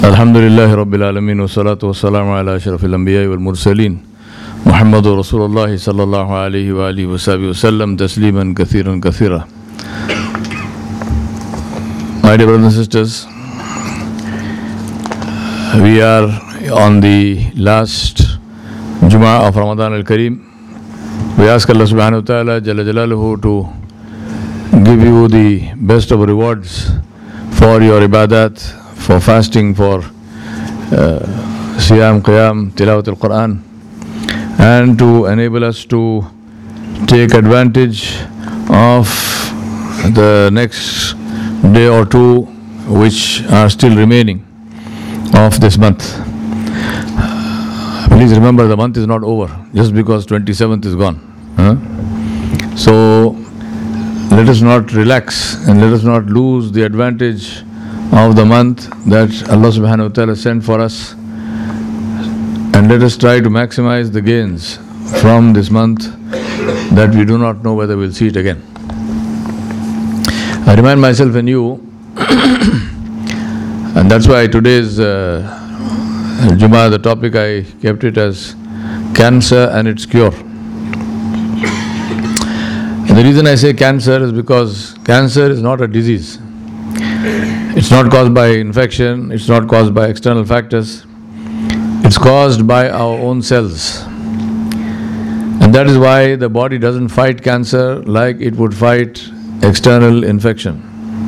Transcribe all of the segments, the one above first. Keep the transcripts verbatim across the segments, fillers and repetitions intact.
Alhamdulillahi Rabbil Alameen wa salatu wa salamu ala ashrafil anbiya wal mursaleen Muhammadur Rasulullah sallallahu alayhi wa alihi wa sahbihi wa sallam tasliman kathiran kathira. My dear brothers and sisters, we are on the last Jummah of Ramadan al-Kareem. We ask Allah subhanahu wa ta'ala Jalla Jalaluhu to give you the best of rewards for your ibadat, for fasting, for uh, Siyam, Qiyam, Tilawat al-Quran, and to enable us to take advantage of the next day or two which are still remaining of this month. Please remember, the month is not over just because twenty-seventh is gone. Huh? So let us not relax and let us not lose the advantage of the month that Allah subhanahu wa ta'ala sent for us, and let us try to maximize the gains from this month that we do not know whether we'll see it again. I remind myself and you, and that's why today's uh, Jummah, the topic I kept it as cancer and its cure. And the reason I say cancer is because cancer is not a disease. It's not caused by infection, it's not caused by external factors, it's caused by our own cells. And that is why the body doesn't fight cancer like it would fight external infection.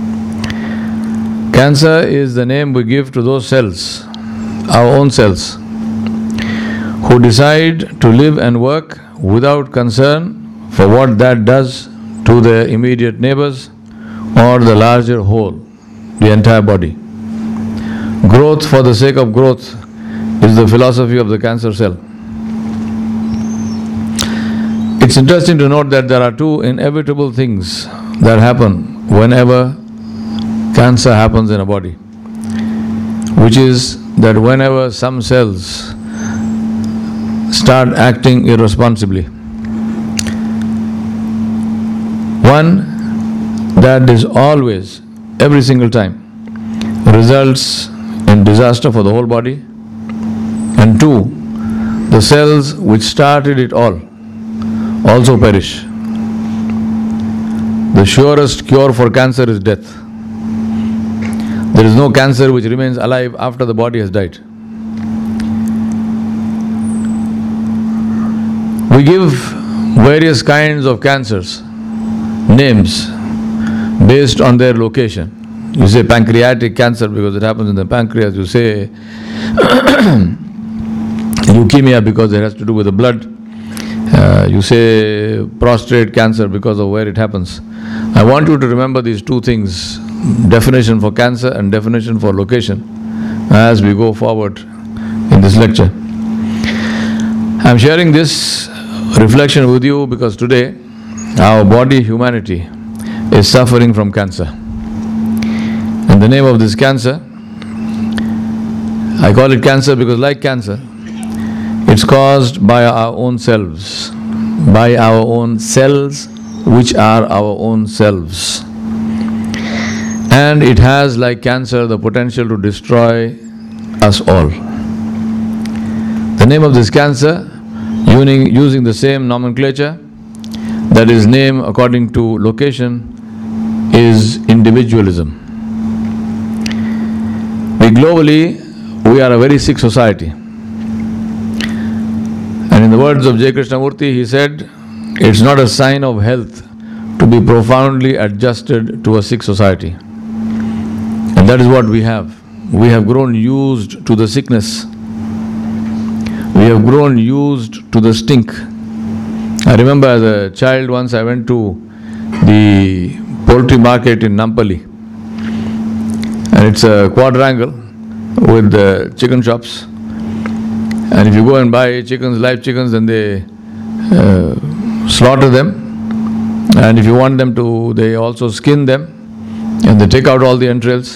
Cancer is the name we give to those cells, our own cells, who decide to live and work without concern for what that does to their immediate neighbors or the larger whole, the entire body. Growth for the sake of growth is the philosophy of the cancer cell. It's interesting to note that there are two inevitable things that happen whenever cancer happens in a body, which is that whenever some cells start acting irresponsibly, one, that is always, every single time, results in disaster for the whole body, and two, the cells which started it all also perish. The surest cure for cancer is death. There is no cancer which remains alive after the body has died. We give various kinds of cancers names based on their location. You say pancreatic cancer because it happens in the pancreas. You say leukemia because it has to do with the blood. Uh, you say prostate cancer because of where it happens. I want you to remember these two things, definition for cancer and definition for location, as we go forward in this lecture. I'm sharing this reflection with you because today our body, humanity, is suffering from cancer. And the name of this cancer, I call it cancer because, like cancer, it's caused by our own selves, by our own cells, which are our own selves. And it has, like cancer, the potential to destroy us all. The name of this cancer, using, using the same nomenclature, that is name according to location, is individualism. We globally, we are a very sick society. And in the words of J. Krishnamurti, he said, it's not a sign of health to be profoundly adjusted to a sick society. And that is what we have. We have grown used to the sickness. We have grown used to the stink. I remember as a child once I went to the poultry market in Nampally, and it's a quadrangle with the chicken shops, and if you go and buy chickens, live chickens, then they uh, slaughter them, and if you want them to, they also skin them and they take out all the entrails.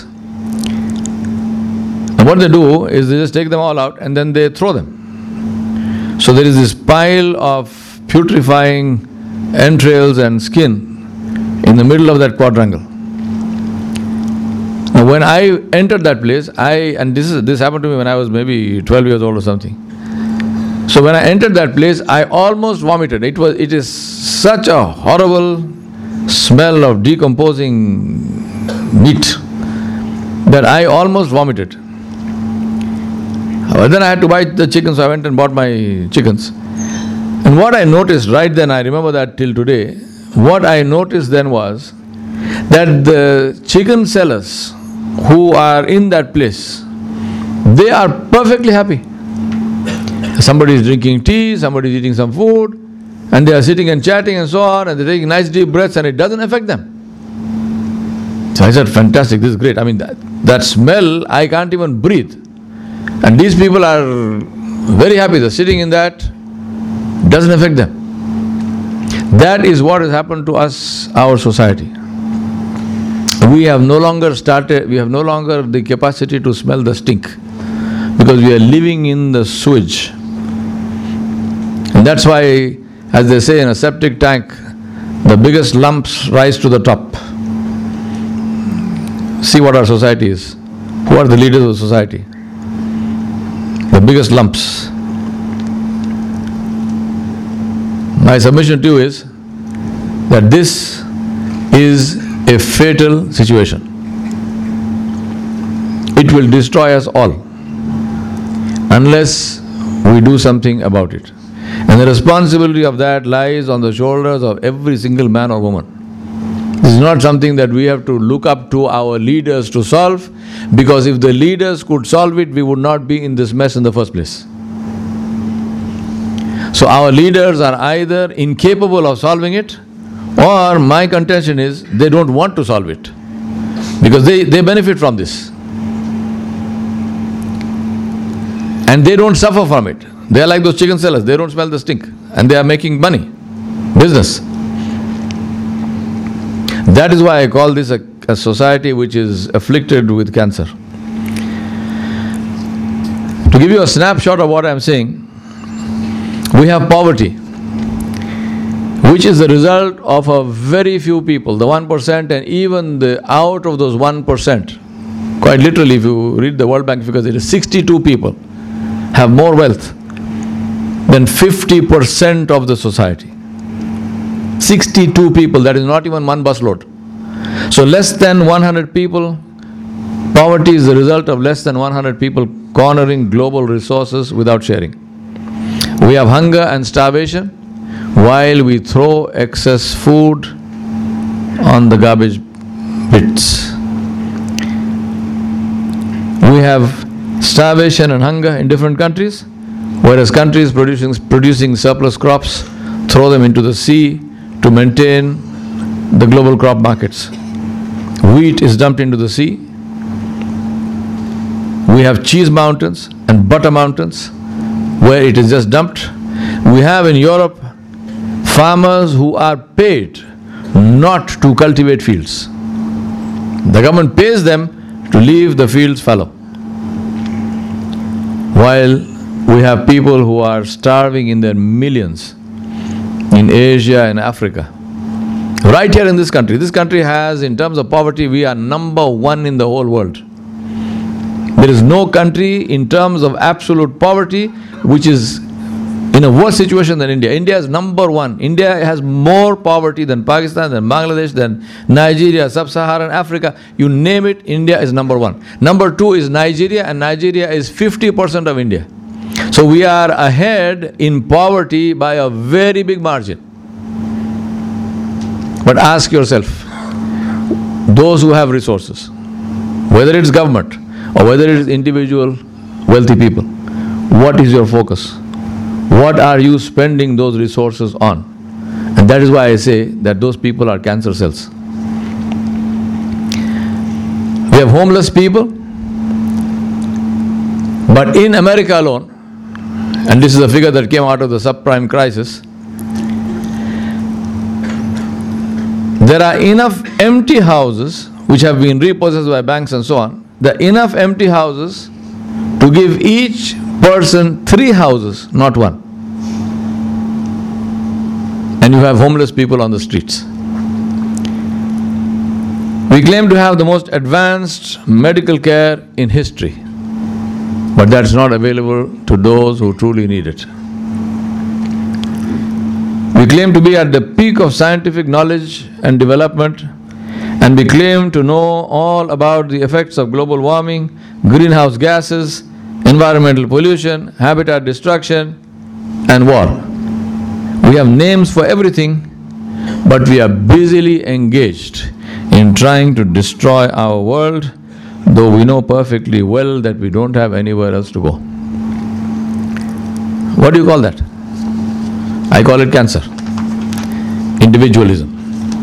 And what they do is they just take them all out and then they throw them. So there is this pile of putrefying entrails and skin in the middle of that quadrangle. Now when I entered that place, I and this is this happened to me when I was maybe twelve years old or something. So when I entered that place, I almost vomited. It was it is such a horrible smell of decomposing meat that I almost vomited. But then I had to buy the chicken, so I went and bought my chickens. And what I noticed right then, I remember that till today, what I noticed then was that the chicken sellers who are in that place, they are perfectly happy. Somebody is drinking tea, somebody is eating some food, and they are sitting and chatting and so on, and they're taking nice deep breaths, and it doesn't affect them. So I said, fantastic, this is great. I mean, that, that smell, I can't even breathe. And these people are very happy. They're sitting in that, doesn't affect them. That is what has happened to us, our society. We have no longer started, we have no longer the capacity to smell the stink, because we are living in the sewage. And that's why, as they say in a septic tank, the biggest lumps rise to the top. See what our society is. Who are the leaders of society? The biggest lumps. My submission to you is that this is a fatal situation. It will destroy us all unless we do something about it. And the responsibility of that lies on the shoulders of every single man or woman. This is not something that we have to look up to our leaders to solve, because if the leaders could solve it, we would not be in this mess in the first place. So our leaders are either incapable of solving it, or my contention is they don't want to solve it, because they, they benefit from this. And they don't suffer from it. They are like those chicken sellers, they don't smell the stink, and they are making money, business. That is why I call this a, a society which is afflicted with cancer. To give you a snapshot of what I am saying, we have poverty, which is the result of a very few people, the one percent, and even the out of those one percent, quite literally if you read the World Bank figures, it is sixty-two people have more wealth than fifty percent of the society. sixty-two people, that is not even one busload. So less than one hundred people, poverty is the result of less than one hundred people cornering global resources without sharing. We have hunger and starvation while we throw excess food on the garbage pits. We have starvation and hunger in different countries, whereas countries producing, producing surplus crops throw them into the sea to maintain the global crop markets. Wheat is dumped into the sea. We have cheese mountains and butter mountains where it is just dumped. We have in Europe farmers who are paid not to cultivate fields. The government pays them to leave the fields fallow, while we have people who are starving in their millions in Asia and Africa. Right here in this country, this country has, in terms of poverty, we are number one in the whole world. There is no country in terms of absolute poverty which is in a worse situation than India. India is number one. India has more poverty than Pakistan, than Bangladesh, than Nigeria, Sub-Saharan Africa. You name it, India is number one. Number two is Nigeria, and Nigeria is fifty percent of India. So we are ahead in poverty by a very big margin. But ask yourself, those who have resources, whether it's government or whether it is individual wealthy people, what is your focus? What are you spending those resources on? And that is why I say that those people are cancer cells. We have homeless people, but in America alone, and this is a figure that came out of the subprime crisis, there are enough empty houses which have been repossessed by banks and so on. There are enough empty houses to give each person three houses, not one. And you have homeless people on the streets. We claim to have the most advanced medical care in history, but that's not available to those who truly need it. We claim to be at the peak of scientific knowledge and development, and we claim to know all about the effects of global warming, greenhouse gases, environmental pollution, habitat destruction, and war. We have names for everything, but we are busily engaged in trying to destroy our world, though we know perfectly well that we don't have anywhere else to go. What do you call that? I call it cancer. Individualism.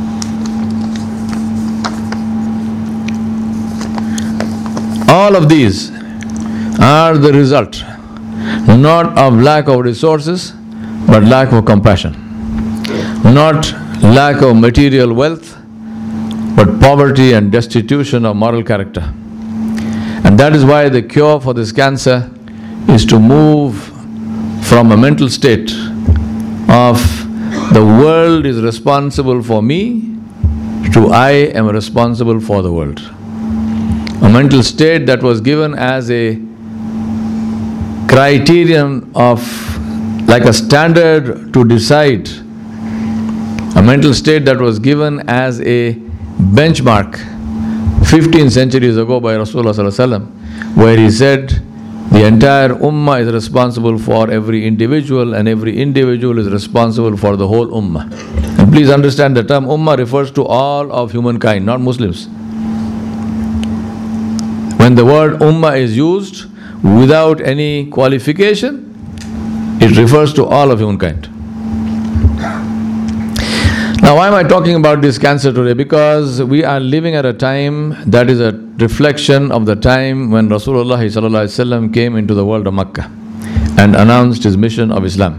All of these are the result not of lack of resources, but lack of compassion. Not lack of material wealth, but poverty and destitution of moral character. And that is why the cure for this cancer is to move from a mental state of the world is responsible for me to I am responsible for the world. A mental state that was given as a criterion of, like a standard to decide, a mental state that was given as a benchmark fifteen centuries ago by Rasulullah Sallallahu Alaihi Wasallam, where he said the entire ummah is responsible for every individual and every individual is responsible for the whole ummah. And please understand, the term ummah refers to all of humankind, not Muslims. When the word ummah is used without any qualification, it refers to all of humankind. Now, why am I talking about this cancer today? Because we are living at a time that is a reflection of the time when Rasulullah Sallallahu Alaihi Wasallam came into the world of Makkah and announced his mission of Islam.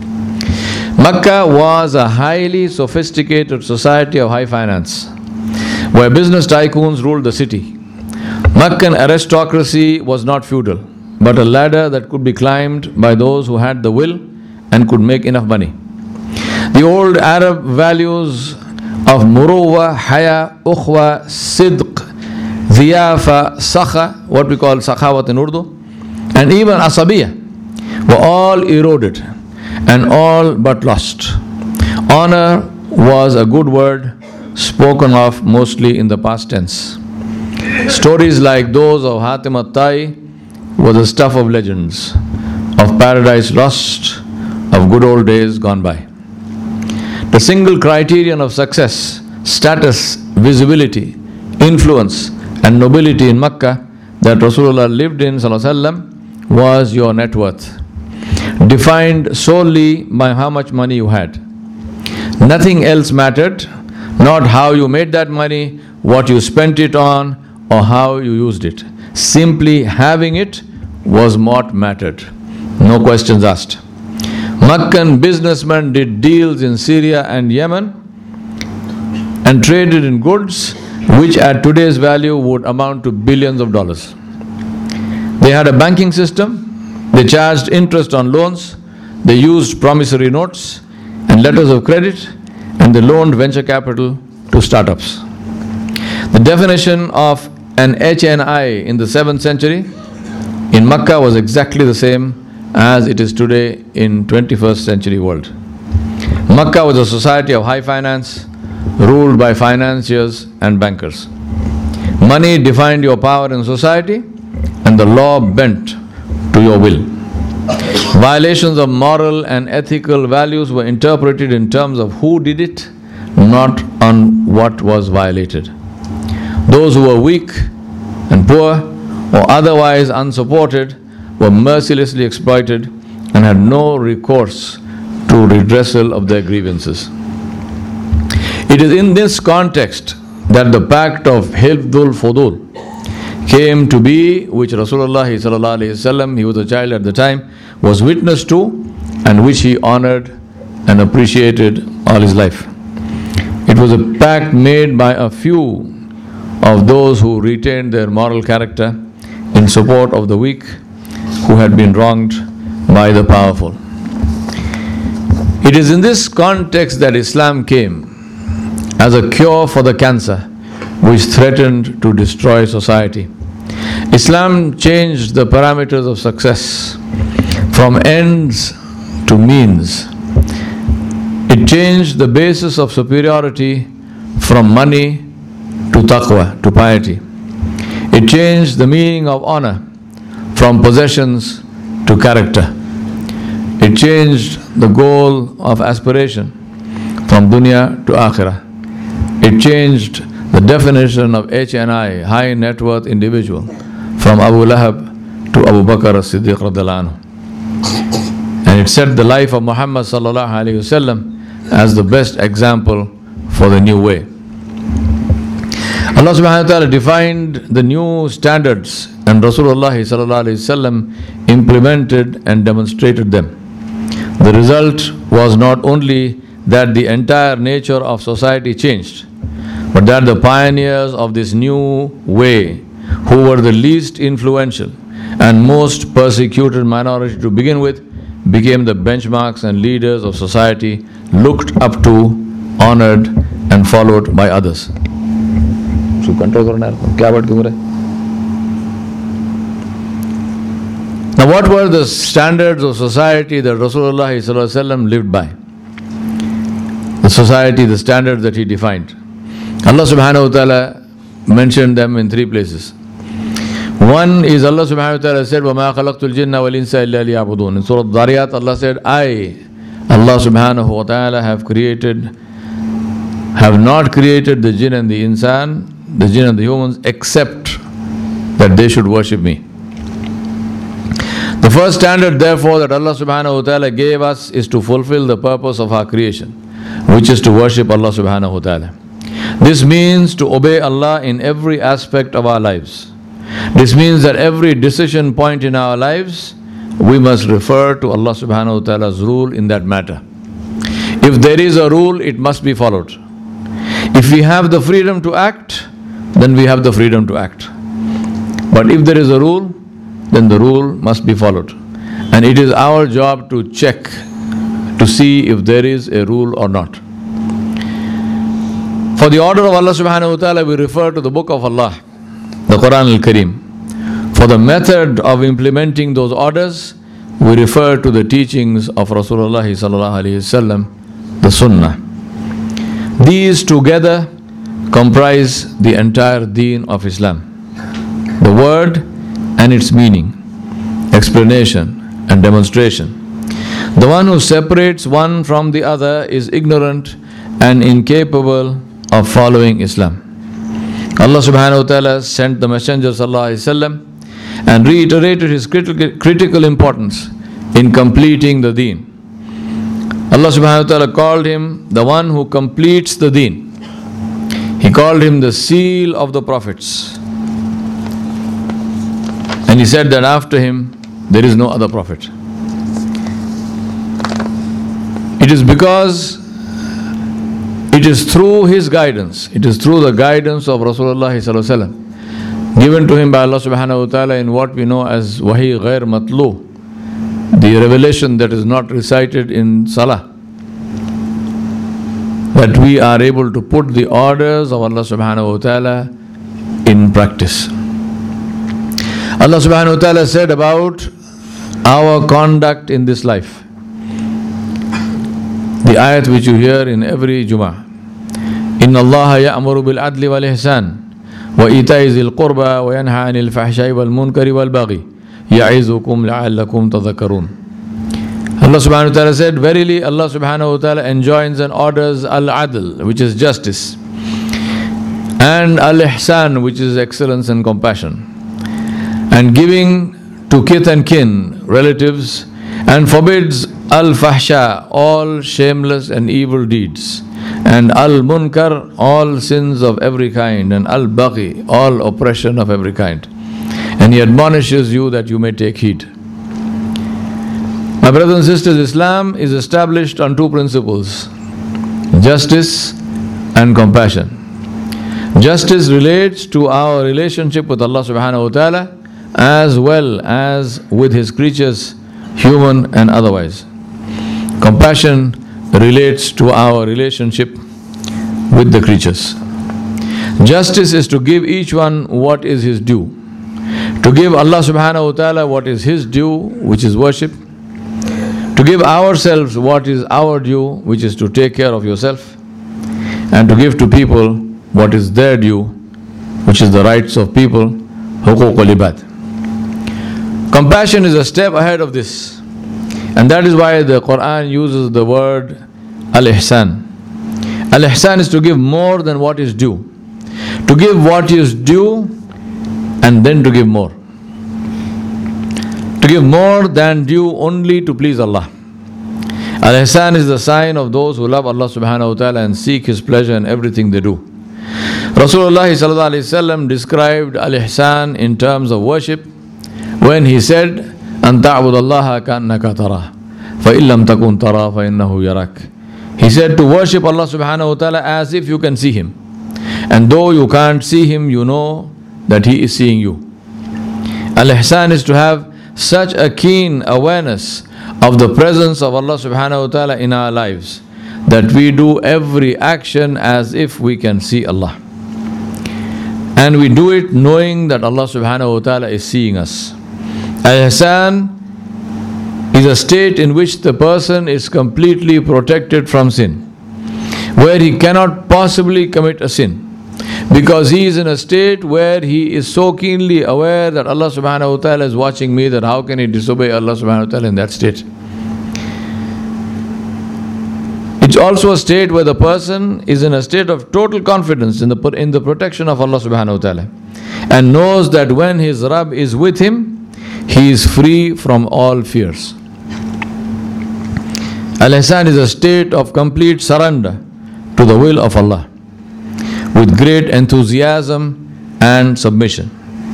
Makkah was a highly sophisticated society of high finance, where business tycoons ruled the city. Meccan aristocracy was not feudal, but a ladder that could be climbed by those who had the will and could make enough money. The old Arab values of muruwa, haya, ukhwa, sidq, ziyafa, sakha, what we call sakhawat in Urdu, and even asabiya, were all eroded and all but lost. Honor was a good word spoken of mostly in the past tense. Stories like those of Hatim at-Tai were the stuff of legends, of paradise lost, of good old days gone by. The single criterion of success, status, visibility, influence and nobility in Makkah that Rasulullah lived in Sallallahu Alaihi Wasallam was your net worth, defined solely by how much money you had. Nothing else mattered, not how you made that money, what you spent it on, or how you used it. Simply having it was what mattered. No questions asked. Meccan businessmen did deals in Syria and Yemen and traded in goods which at today's value would amount to billions of dollars. They had a banking system, they charged interest on loans, they used promissory notes and letters of credit, and they loaned venture capital to startups. The definition of an H N I in the seventh century in Makkah was exactly the same as it is today in twenty-first century world. Makkah was a society of high finance, ruled by financiers and bankers. Money defined your power in society, and the law bent to your will. Violations of moral and ethical values were interpreted in terms of who did it, not on what was violated. Those who were weak and poor or otherwise unsupported were mercilessly exploited and had no recourse to redressal of their grievances. It is in this context that the pact of Hifdhul Fudul came to be, which Rasulullah Sallallahu Alaihi Wasallam, he was a child at the time, was witness to, and which he honored and appreciated all his life. It was a pact made by a few of those who retained their moral character in support of the weak who had been wronged by the powerful. It is in this context that Islam came as a cure for the cancer, which threatened to destroy society. Islam changed the parameters of success from ends to means. It changed the basis of superiority from money to taqwa, to piety. It changed the meaning of honor from possessions to character. It changed the goal of aspiration from dunya to akhirah. It changed the definition of H N I, high net worth individual, from Abu Lahab to Abu Bakr as-Siddiq radhiyallahu anhu. And it set the life of Muhammad sallallahu alayhi wasallam as the best example for the new way. Allah subhanahu wa ta'ala defined the new standards and Rasulullah sallallahu alayhi wasallam implemented and demonstrated them. The result was not only that the entire nature of society changed, but that the pioneers of this new way, who were the least influential and most persecuted minority to begin with, became the benchmarks and leaders of society, looked up to, honored and followed by others. Now, what were the standards of society that Rasulullah ﷺ lived by? The society, the standards that he defined. Allah subhanahu wa ta'ala mentioned them in three places. One is Allah subhanahu wa ta'ala said, وَمَا خَلَقْتُ الْجِنَّ وَالْإِنسَ إِلَّا لِيَعْبُدُونَ. In Surah Dhariyat, Allah said, I, Allah subhanahu wa ta'ala, have created, have not created the jinn and the insan, the jinn and the humans, except that they should worship me. The first standard, therefore, that Allah subhanahu wa ta'ala gave us is to fulfill the purpose of our creation, which is to worship Allah subhanahu wa ta'ala. This means to obey Allah in every aspect of our lives. This means that every decision point in our lives, we must refer to Allah subhanahu wa ta'ala's rule in that matter. If there is a rule, it must be followed. If we have the freedom to act, then we have the freedom to act. But if there is a rule, then the rule must be followed. And it is our job to check, to see if there is a rule or not. For the order of Allah subhanahu wa ta'ala, we refer to the book of Allah, the Quran al-Kareem. For the method of implementing those orders, we refer to the teachings of Rasulullah sallallahu alayhi wasallam, the Sunnah. These together comprise the entire deen of Islam. The word and its meaning, explanation and demonstration. The one who separates one from the other is ignorant and incapable of following Islam. Allah subhanahu wa ta'ala sent the Messenger sallallahu alayhi wasallam and reiterated his critical, critical importance in completing the deen. Allah subhanahu wa ta'ala called him the one who completes the deen. He called him the seal of the prophets. And he said that after him, there is no other prophet. It is because it is through his guidance, it is through the guidance of Rasulullah sallallahu alaihi wasallam, given to him by Allah subhanahu wa ta'ala in what we know as wahi ghair matlu, the revelation that is not recited in salah, that we are able to put the orders of Allah subhanahu wa ta'ala in practice. Allah subhanahu wa ta'ala said about our conduct in this life, the ayat which you hear in every Jummah, Inna Allah ya'muru bil adli wal ihsan wa ita'i zil qurba wa yanha anil fahsha'i wal munkari wal baghi ya'izukum la'allakum tadhakkarun. Allah subhanahu wa ta'ala said, verily Allah subhanahu wa ta'ala enjoins and orders al-adl, which is justice, and al-ihsan, which is excellence and compassion, and giving to kith and kin, relatives, and forbids al-fahsha, all shameless and evil deeds, and al-munkar, all sins of every kind, and al-baghi, all oppression of every kind. And he admonishes you that you may take heed. My brothers and sisters, Islam is established on two principles: justice and compassion. Justice relates to our relationship with Allah subhanahu wa ta'ala as well as with His creatures, human and otherwise. Compassion relates to our relationship with the creatures. Justice is to give each one what is his due. To give Allah subhanahu wa ta'ala what is his due, which is worship. To give ourselves what is our due, which is to take care of yourself. And to give to people what is their due, which is the rights of people, huquq al-ibad. Compassion is a step ahead of this. And that is why the Quran uses the word al-ihsan. Al-ihsan is to give more than what is due. To give what is due and then to give more. To give more than due only to please Allah. Al-ihsan is the sign of those who love Allah subhanahu wa ta'ala and seek His pleasure in everything they do. Rasulullah sallallahu alayhi wa sallam described al-ihsan in terms of worship when he said, أَن تَعْبُدَ اللَّهَ كَأَنَّكَ تَرَاهُ فَإِن لَمْ تَكُنْ تَرَاهُ فَإِنَّهُ يَرَاكَ. He said to worship Allah subhanahu wa ta'ala as if you can see Him. And though you can't see Him, you know that He is seeing you. Al-ihsan is to have such a keen awareness of the presence of Allah subhanahu wa ta'ala in our lives that we do every action as if we can see Allah. And we do it knowing that Allah subhanahu wa ta'ala is seeing us. Al-ihsan is a state in which the person is completely protected from sin, where he cannot possibly commit a sin, because he is in a state where he is so keenly aware that Allah subhanahu wa ta'ala is watching me, that how can he disobey Allah subhanahu wa ta'ala in that state. It's also a state where the person is in a state of total confidence in the, in the protection of Allah subhanahu wa ta'ala, and knows that when his Rabb is with him, he is free from all fears. Al-ihsan is a state of complete surrender to the will of Allah, with great enthusiasm and submission.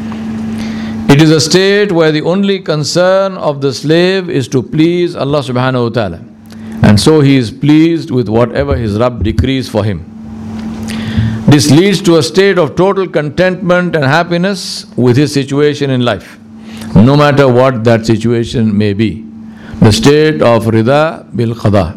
It is a state where the only concern of the slave is to please Allah subhanahu wa ta'ala, and so he is pleased with whatever his Rabb decrees for him. This leads to a state of total contentment and happiness with his situation in life, no matter what that situation may be. The state of rida bil qada.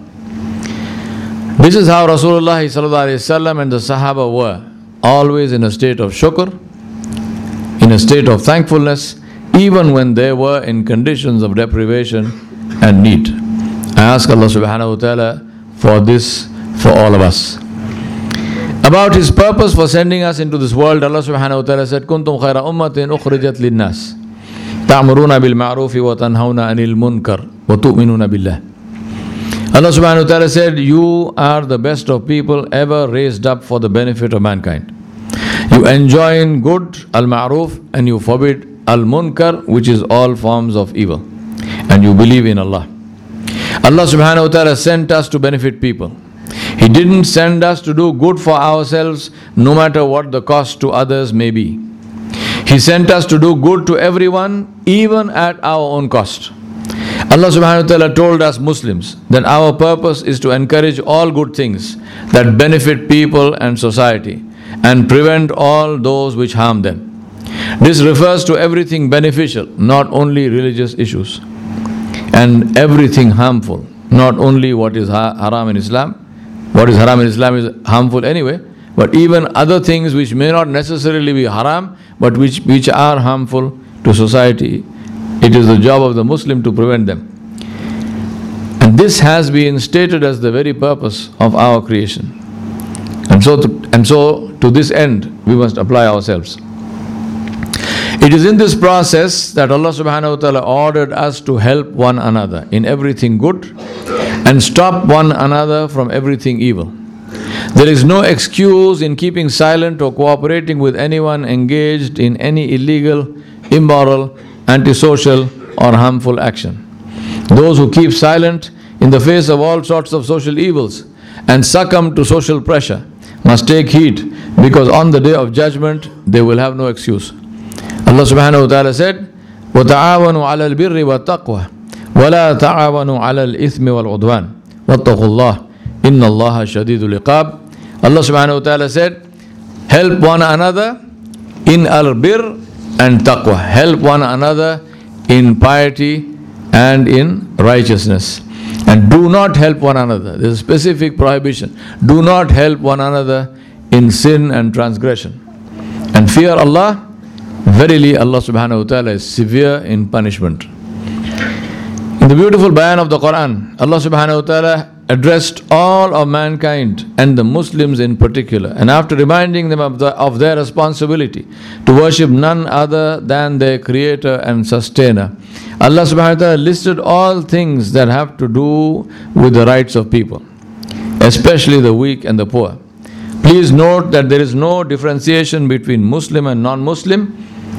This is how Rasulullah sallallahu alaihi wasallam and the Sahaba were, always in a state of shukr, in a state of thankfulness, even when they were in conditions of deprivation and need. I ask Allah subhanahu wa ta'ala for this for all of us. About His purpose for sending us into this world, Allah subhanahu wa ta'ala said, Kuntum khayra ummatin ukhrijat linnas, ta'muruna bil ma'rufi wa tanhauna anil munkar wa tu'minuna billah. Allah subhanahu wa ta'ala said, you are the best of people ever raised up for the benefit of mankind. You enjoin good, al-ma'ruf, and you forbid al-munkar, which is all forms of evil. And you believe in Allah. Allah subhanahu wa ta'ala sent us to benefit people. He didn't send us to do good for ourselves, no matter what the cost to others may be. He sent us to do good to everyone, even at our own cost. Allah subhanahu wa ta'ala told us Muslims that our purpose is to encourage all good things that benefit people and society, and prevent all those which harm them. This refers to everything beneficial, not only religious issues, and everything harmful, not only what is haram in Islam. What is haram in Islam is harmful anyway, but even other things which may not necessarily be haram, but which, which are harmful to society. It is the job of the Muslim to prevent them. And this has been stated as the very purpose of our creation. And so to, and so to this end, we must apply ourselves. It is in this process that Allah subhanahu wa ta'ala ordered us to help one another in everything good and stop one another from everything evil. There is no excuse in keeping silent or cooperating with anyone engaged in any illegal, immoral, antisocial or harmful action. Those who keep silent in the face of all sorts of social evils and succumb to social pressure must take heed, because on the day of judgment they will have no excuse. Allah subhanahu wa ta'ala said, وَتَعَاوَنُوا عَلَى الْبِرِّ وَالتَّقْوَى وَلَا تَعَاوَنُوا عَلَى الْإِثْمِ وَالْعُدْوَانِ وَاتَّقُوا اللَّهَ إِنَّ اللَّهَ شَدِيدُ الْعِقَابِ. Allah subhanahu wa ta'ala said, help one another in al-birr and taqwa. Help one another in piety and in righteousness. And do not help one another. There is a specific prohibition. Do not help one another in sin and transgression. And fear Allah, verily Allah subhanahu wa ta'ala is severe in punishment. In the beautiful bayan of the Quran, Allah subhanahu wa ta'ala addressed all of mankind and the Muslims in particular. And after reminding them of, the, of their responsibility to worship none other than their creator and sustainer, Allah subhanahu wa ta'ala listed all things that have to do with the rights of people, especially the weak and the poor. Please note that there is no differentiation between Muslim and non-Muslim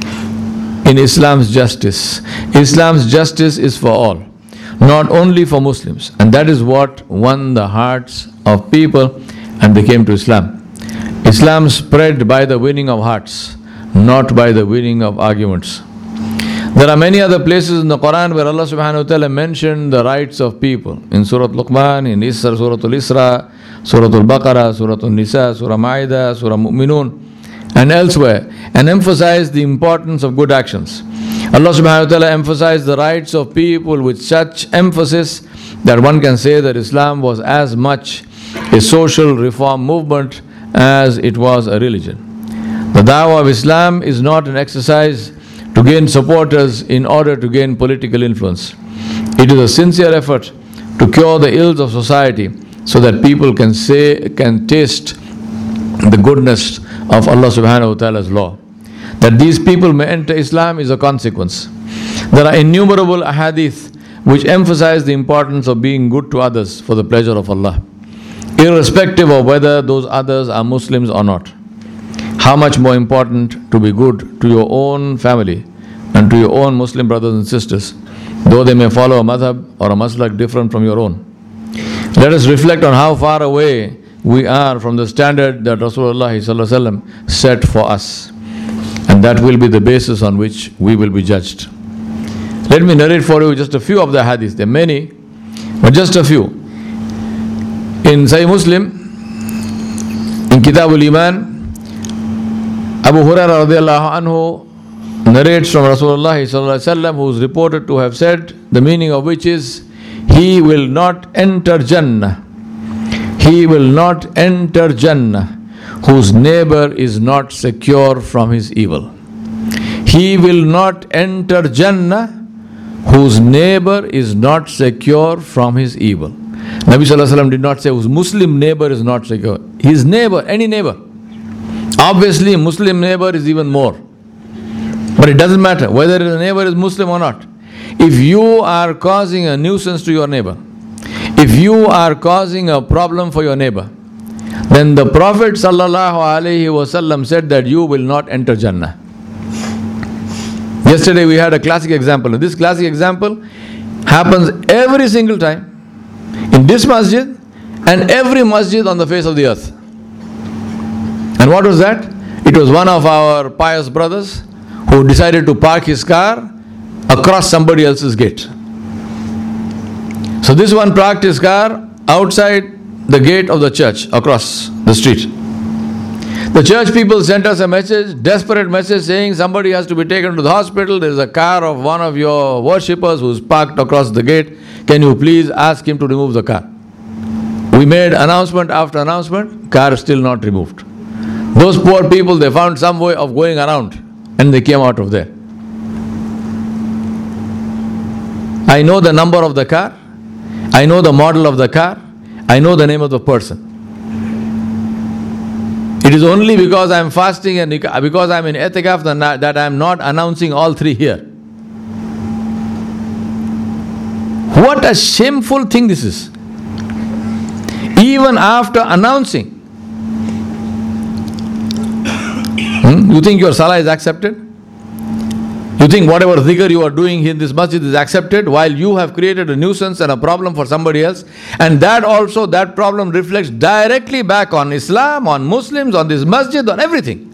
in Islam's justice. Islam's justice is for all, not only for Muslims. And that is what won the hearts of people and they came to Islam. Islam spread by the winning of hearts, not by the winning of arguments. There are many other places in the Quran where Allah subhanahu wa ta'ala mentioned the rights of people. In Surah Luqman, in Isra, Surah Al-Isra, Surah Al-Baqarah, Surah Al-Nisa, Surah Ma'idah, Surah Mu'minun, and elsewhere, and emphasized the importance of good actions. Allah subhanahu wa ta'ala emphasized the rights of people with such emphasis that one can say that Islam was as much a social reform movement as it was a religion. The dawah of Islam is not an exercise to gain supporters in order to gain political influence. It is a sincere effort to cure the ills of society so that people can say, can taste the goodness of Allah subhanahu wa ta'ala's law. That these people may enter Islam is a consequence. There are innumerable ahadith which emphasize the importance of being good to others for the pleasure of Allah, irrespective of whether those others are Muslims or not. How much more important to be good to your own family and to your own Muslim brothers and sisters, though they may follow a madhab or a maslak different from your own. Let us reflect on how far away we are from the standard that Rasulullah sallallahu alaihi wasallam set for us. And that will be the basis on which we will be judged. Let me narrate for you just a few of the hadiths. There are many, but just a few. In Sahih Muslim, in Kitabul Iman, Abu Hurairah radiallahu anhu narrates from Rasulullah sallallahu alaihi wasallam, who is reported to have said, the meaning of which is, he will not enter Jannah. He will not enter Jannah whose neighbor is not secure from his evil. He will not enter Jannah whose neighbor is not secure from his evil. Nabi sallallahu alaihi wasallam did not say whose Muslim neighbor is not secure. His neighbor, any neighbor. Obviously, Muslim neighbor is even more. But it doesn't matter whether the neighbor is Muslim or not. If you are causing a nuisance to your neighbor, if you are causing a problem for your neighbor, then the Prophet sallallahu alaihi wasallam said that you will not enter Jannah. Yesterday we had a classic example. This classic example happens every single time in this masjid and every masjid on the face of the earth. And what was that? It was one of our pious brothers who decided to park his car across somebody else's gate. So this one parked his car outside the gate of the church across the street. The church people sent us a message, desperate message, saying somebody has to be taken to the hospital. There is a car of one of your worshippers who's parked across the gate. Can you please ask him to remove the car? We made announcement after announcement, car is still not removed. Those poor people, they found some way of going around and they came out of there. I know the number of the car, I know the model of the car, I know the name of the person. It is only because I am fasting and because I am in itikaf that I am not announcing all three here. What a shameful thing this is. Even after announcing, hmm, you think your salah is accepted? You think whatever dhikr you are doing in this masjid is accepted while you have created a nuisance and a problem for somebody else? And that also, that problem reflects directly back on Islam, on Muslims, on this masjid, on everything.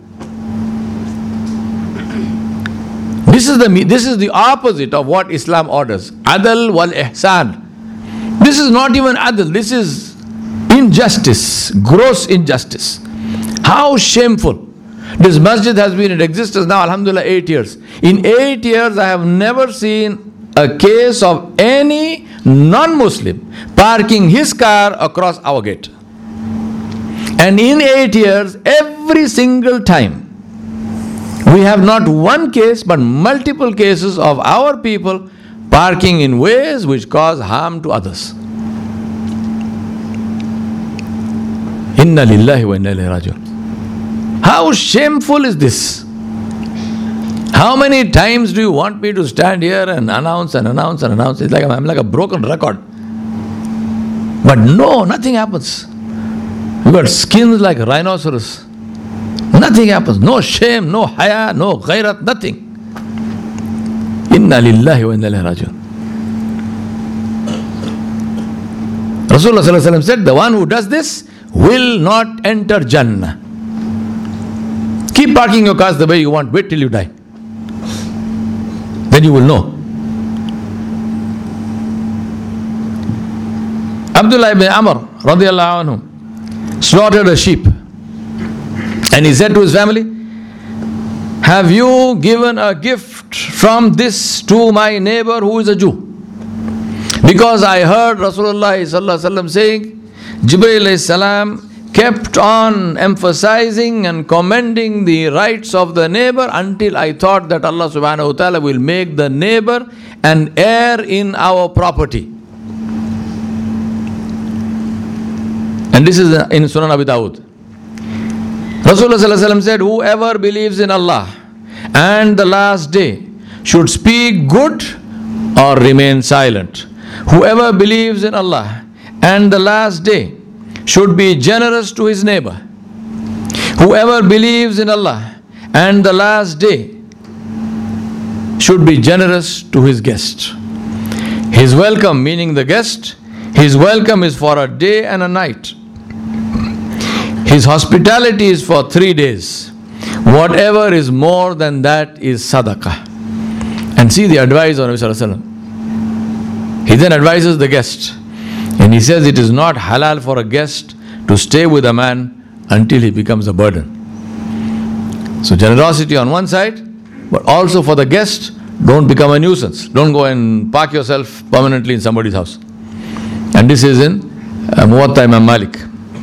This is the, this is the opposite of what Islam orders. Adl wal ihsan. This is not even adl, this is injustice, gross injustice. How shameful. This masjid has been in existence now, alhamdulillah, eight years. In eight years, I have never seen a case of any non-Muslim parking his car across our gate. And in eight years, every single time, we have not one case but multiple cases of our people parking in ways which cause harm to others. Inna lillahi wa inna ilayhi raji'un. How shameful is this? How many times do you want me to stand here and announce and announce and announce? It's like I'm like a broken record. But no, nothing happens. You got skins like rhinoceros. Nothing happens. No shame, no haya, no ghairat, nothing. Inna lillahi wa inna ilayhi raji'un. Rasulullah sallallahu alaihi wasallam said, the one who does this will not enter Jannah. Keep parking your cars the way you want. Wait till you die. Then you will know. Abdullah ibn Amr radiallahu anhu slaughtered a sheep. And he said to his family, have you given a gift from this to my neighbor who is a Jew? Because I heard Rasulullah sallallahu alaihi wasallam saying, Jibreel alayhi salam kept on emphasizing and commending the rights of the neighbor until I thought that Allah subhanahu wa ta'ala will make the neighbor an heir in our property. And this is in Sunan Abi Dawud. Rasulullah sallallahu alaihi wasallam said, whoever believes in Allah and the last day should speak good or remain silent. Whoever believes in Allah and the last day should be generous to his neighbor. Whoever believes in Allah and the last day should be generous to his guest. His welcome, meaning the guest, his welcome is for a day and a night. His hospitality is for three days. Whatever is more than that is sadaqah. And see the advice of Nabi sallallahu alaihi wasallam. He then advises the guest. And he says it is not halal for a guest to stay with a man until he becomes a burden. So generosity on one side, but also for the guest, don't become a nuisance. Don't go and park yourself permanently in somebody's house. And this is in uh, Muwatta Imam Malik.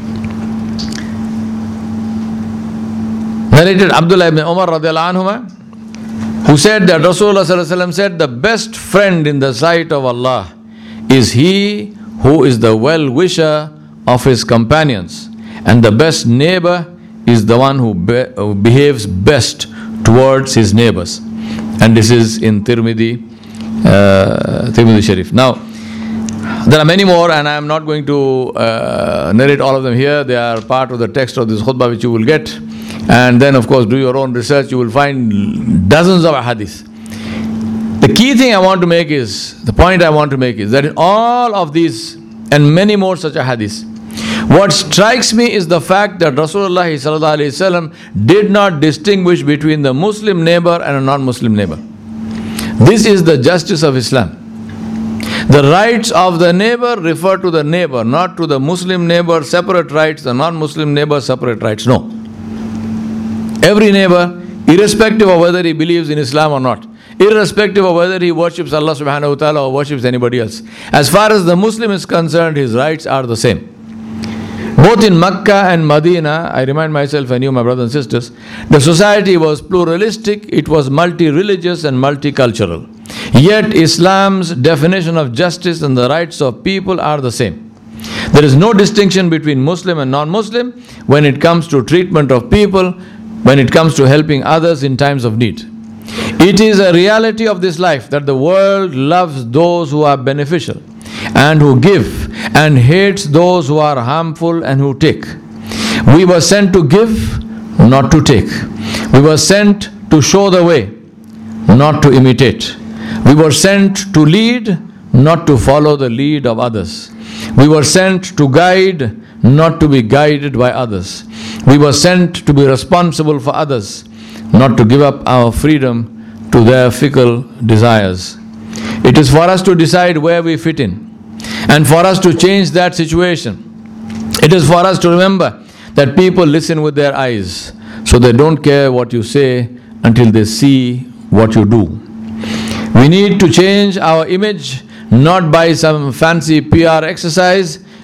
Narrated Abdullah ibn Umar radiallahu anhuma, who said that Rasulullah sallallahu alaihi wasallam said, the best friend in the sight of Allah is he who is the well-wisher of his companions, and the best neighbor is the one who, be, who behaves best towards his neighbors. And this is in Tirmidhi, uh, Tirmidhi Sharif. Now, there are many more, and I am not going to uh, narrate all of them here. They are part of the text of this khutbah which you will get. And then, of course, do your own research. You will find dozens of hadiths. The key thing I want to make is, the point I want to make is that in all of these and many more such hadiths, what strikes me is the fact that Rasulullah sallallahu alaihi wasallam did not distinguish between the Muslim neighbor and a non-Muslim neighbor. This is the justice of Islam. The rights of the neighbor refer to the neighbor, not to the Muslim neighbor separate rights, the non-Muslim neighbor separate rights. No. Every neighbor, irrespective of whether he believes in Islam or not, irrespective of whether he worships Allah subhanahu wa ta'ala or worships anybody else, as far as the Muslim is concerned, his rights are the same. Both in Makkah and Medina, I remind myself and you, my brothers and sisters, the society was pluralistic, it was multi-religious and multicultural. Yet Islam's definition of justice and the rights of people are the same. There is no distinction between Muslim and non-Muslim when it comes to treatment of people, when it comes to helping others in times of need. It is a reality of this life that the world loves those who are beneficial and who give, and hates those who are harmful and who take. We were sent to give, not to take. We were sent to show the way, not to imitate. We were sent to lead, not to follow the lead of others. We were sent to guide, not to be guided by others. We were sent to be responsible for others, not to give up our freedom to their fickle desires. It is for us to decide where we fit in, and for us to change that situation. It is for us to remember that people listen with their eyes, so they don't care what you say until they see what you do. We need to change our image not by some fancy P R exercise.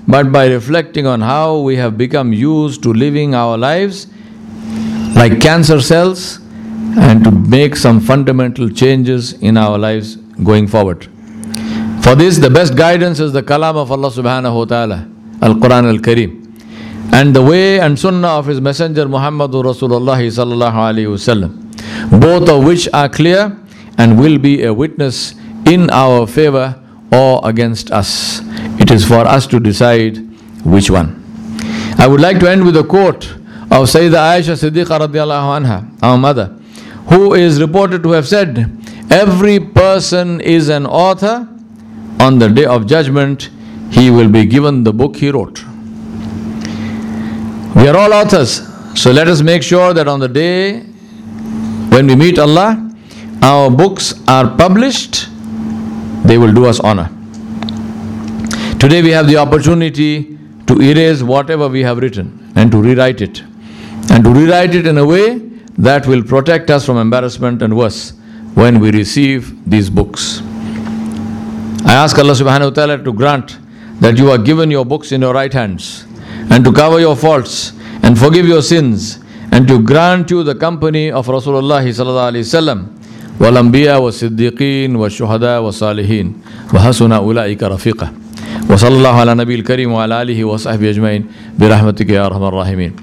but by reflecting on how we have become used to living our lives like cancer cells, and to make some fundamental changes in our lives going forward. For this, the best guidance is the kalam of Allah subhanahu wa ta'ala, Al-Quran Al-Kareem, and the way and sunnah of His Messenger Muhammadur Rasulullah sallallahu alayhi wasallam, both of which are clear and will be a witness in our favor or against us. It is for us to decide which one. I would like to end with a quote of Sayyidah Aisha Siddiqa radiallahu anha, our mother, who is reported to have said, "Every person is an author. On the day of judgment, he will be given the book he wrote." We are all authors, so let us make sure that on the day when we meet Allah, our books are published. They will do us honor. Today we have the opportunity to erase whatever we have written and to rewrite it, and to rewrite it in a way that will protect us from embarrassment and worse when we receive these books. I ask Allah subhanahu wa ta'ala to grant that you are given your books in your right hands, and to cover your faults and forgive your sins, and to grant you the company of Rasulullah sallallahu alaihi wasallam, wal anbiya wa siddiqeen wa shuhada wa salihin wa hasuna ulaika rafiqa. Wa sallallahu ala nabiyil kareem wa ala alihi wa sahbihi ajma'in bi rahmatika ya arhamar rahimin.